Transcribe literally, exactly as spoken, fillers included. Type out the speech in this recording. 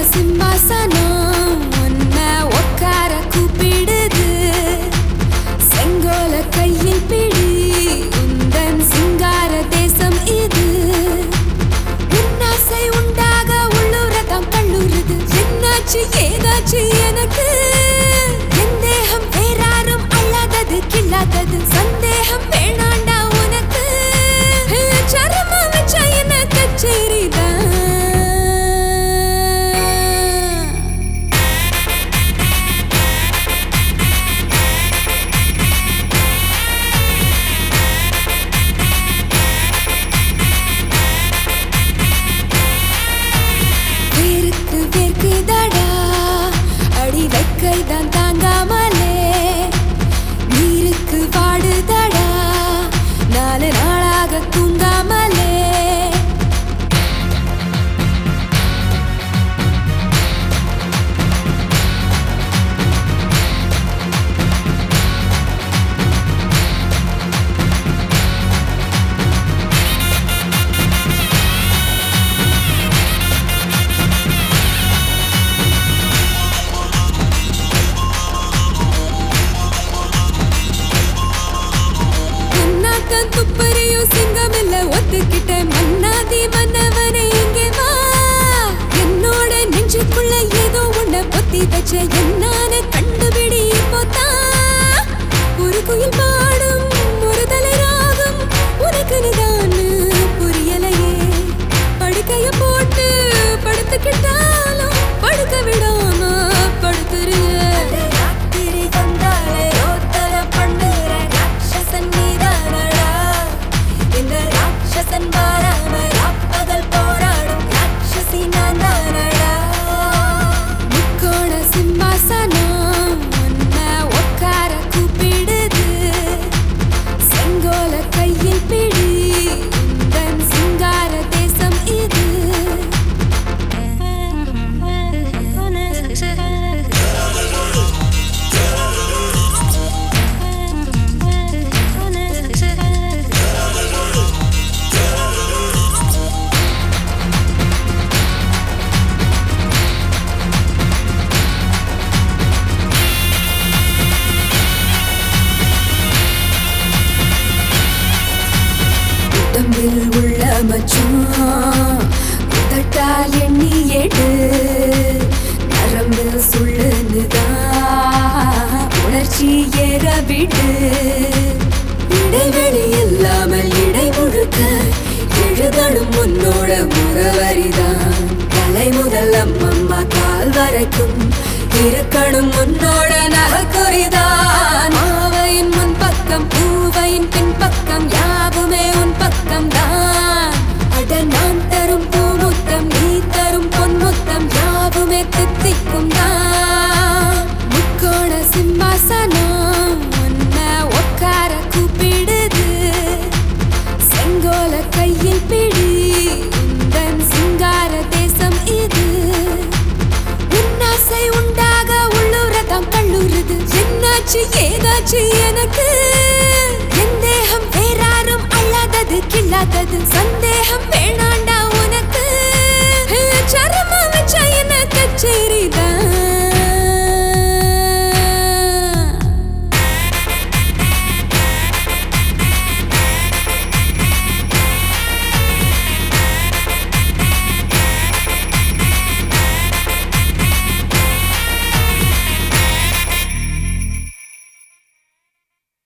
சிம்மாசனம் உன்னை உட்கார கூப்பிடுது. செங்கோல கையில் பிடி உந்தன் சிங்கார தேசம் இது. உன்னாசை உண்டாக உள்ளுரதம் கண்ணுறுது. என்னாச்சு ஏதாச்சு எனக்கு? என் தேகம் வேறாரும் அல்லாதது கில்லாதது. சந்தேகம் வேணாண்டா உனக்கு. சரமா வச்ச என்ன கச்சேரிதான். வேருக்கு வேர்க்குதடா அடி வெக்கைதான் தாங்காமலே. நீருக்கு வாடுதடா நாலு நாளாக தூங்காமலே. துப்பறியும் சிங்கம் இல்ல ஒத்துக்கிட்ட மன்னாதி மன்னவனே இங்கே வா. என்னோட நெஞ்சுக்குள்ள ஏதோ உன்னை பொத்தி வச்ச என்னான்னு கண்டுபிடி இப்போதான். ஒரு குயில் பாடும் ஒரு தலை ராகம் உனக்கு நிதான்னு புரியலையே. படுக்கைய போட்டு படுத்துக்கிட்டாலும் படுக்க விடாம படுத்துரு. ராத்திரி வந்தாலே ரோத்தல பண்ணுற ராட்சசன் நீதானடா. இந்த ராட்சசன் மாறாம ராப்பகல் போராடும் ராட்சசி நான் தானடா. முக்கோண சிம்மாசனம் உன்னை உட்கார கூப்பிடுது. செங்கோல கையில் பிடி உந்தன் சிங்கார தேசம் இது. உடம்பில் உள்ள மச்சான் உதட்டால் எண்ணி எடு. நரம்பில் சுள்ளுதான் உணர்ச்சி ஏற விடு. இடைவெளி இல்லாமல் இடை முழுக்க எழுதணும் உன்னோட முறவரிதான். தலை முதல் அம்மம்மா கால் வரைக்கும் இருக்கணும் உன்னோட நகைக்குறிதான். மாவையின் முன் பக்கம் பூவையின் பின் பக்கம் யாவுமே உன் பக்கம் தான். அட நான் தரும் பூமுத்தம் நீ தரும் பொன்முத்தம் யாவுமே தித்திக்கும் தான். முக்கோண சிம்மாசனம் உன்னை உட்கார கூப்பிடுது. செங்கோல கையில் பிடி உந்தன் சிங்கார தேசம் இது. உன்னாசை உண்டாக உள்ளுரதம் கண்ணுறுது. என்னாச்சு ஏதாச்சு எனக்கு? என் தேகம் வேறாரும் அல்லாதது கில்லாதது.